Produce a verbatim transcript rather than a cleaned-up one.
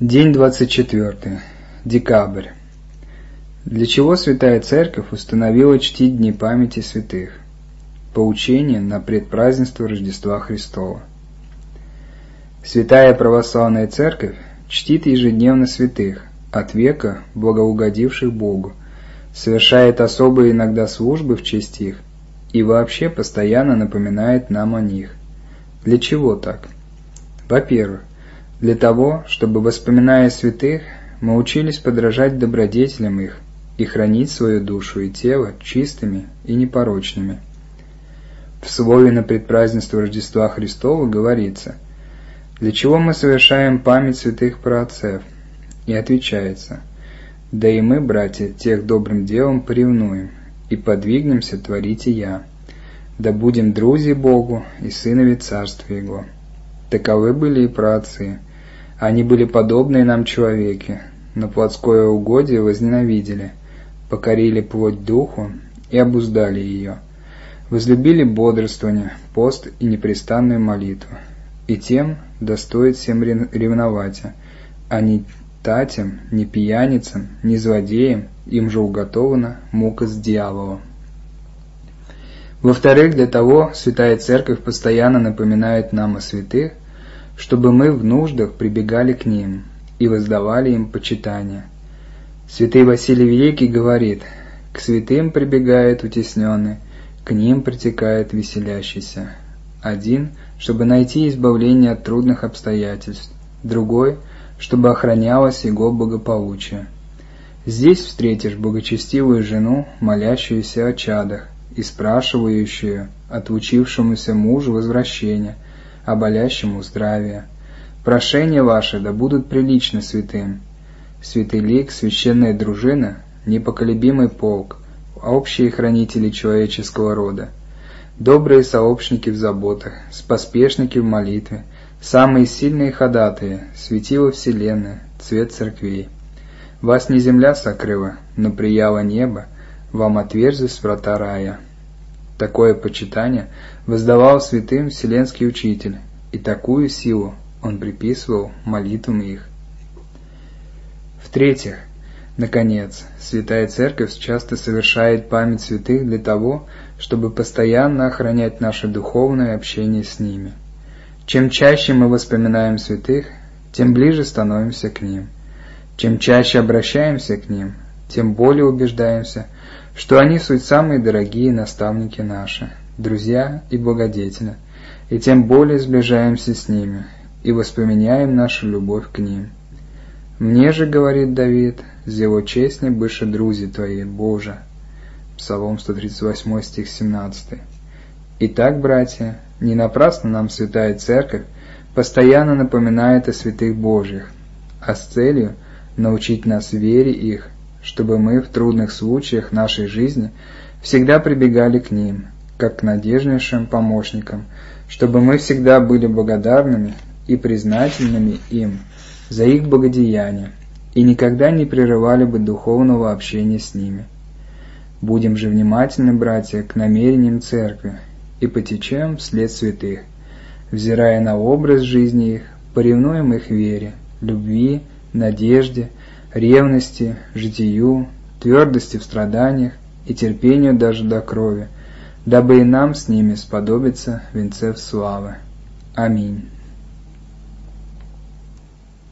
День двадцать четвёртый. Декабрь. Для чего Святая Церковь установила чтить дни памяти святых? Поучение на предпразднество Рождества Христова. Святая Православная Церковь чтит ежедневно святых, от века благоугодивших Богу, совершает особые иногда службы в честь их и вообще постоянно напоминает нам о них. Для чего так? Во-первых, для того, чтобы, воспоминая святых, мы учились подражать добродетелям их и хранить свою душу и тело чистыми и непорочными. В слове на предпразднество Рождества Христова говорится: «Для чего мы совершаем память святых праотцев?» И отвечается: «Да и мы, братья, тех добрым делом поревнуем, и подвигнемся творить и я, да будем друзи Богу и сынови Царства Его». Таковы были и праотцы. Они были подобные нам человеки, но плотское угодие возненавидели, покорили плоть духу и обуздали ее, возлюбили бодрствование, пост и непрестанную молитву, и тем достоит всем ревновать, а не татям, не пьяницам, не злодеям, им же уготована мука с дьяволом. Во-вторых, для того Святая Церковь постоянно напоминает нам о святых, чтобы мы в нуждах прибегали к ним и воздавали им почитание. Святый Василий Великий говорит: «К святым прибегает утесненный, к ним притекает веселящийся». Один, чтобы найти избавление от трудных обстоятельств, другой, чтобы охранялось его благополучие. Здесь встретишь благочестивую жену, молящуюся о чадах и спрашивающую отлучившемуся мужу возвращения, а болящему здравия. Прошения ваши да будут приличны святым. Святый лик, священная дружина, непоколебимый полк, общие хранители человеческого рода, добрые сообщники в заботах, споспешники в молитве, самые сильные ходатаи, светило вселенной, цвет церквей. Вас не земля сокрыла, но прияло небо, вам отверзлись врата рая. Такое почитание воздавал святым Вселенский Учитель, и такую силу он приписывал молитвам их. В-третьих, наконец, Святая Церковь часто совершает память святых для того, чтобы постоянно охранять наше духовное общение с ними. Чем чаще мы вспоминаем святых, тем ближе становимся к ним. Чем чаще обращаемся к ним, тем более убеждаемся, что они суть самые дорогие наставники наши, друзья и благодетели, и тем более сближаемся с ними и воспламеняем нашу любовь к ним. «Мне же, — говорит Давид, — зело честней быше друзи твои, Боже». Псалом сто тридцать восьмой, стих семнадцатый. Итак, братья, не напрасно нам Святая Церковь постоянно напоминает о святых Божьих, а с целью научить нас вере их, чтобы мы в трудных случаях нашей жизни всегда прибегали к ним, как к надежнейшим помощникам, чтобы мы всегда были благодарными и признательными им за их благодеяния и никогда не прерывали бы духовного общения с ними. Будем же внимательны, братья, к намерениям Церкви и потечем вслед святых, взирая на образ жизни их, поревнуем их вере, любви, надежде, ревности, житию, твердости в страданиях и терпению даже до крови, дабы и нам с ними сподобиться венцев славы. Аминь.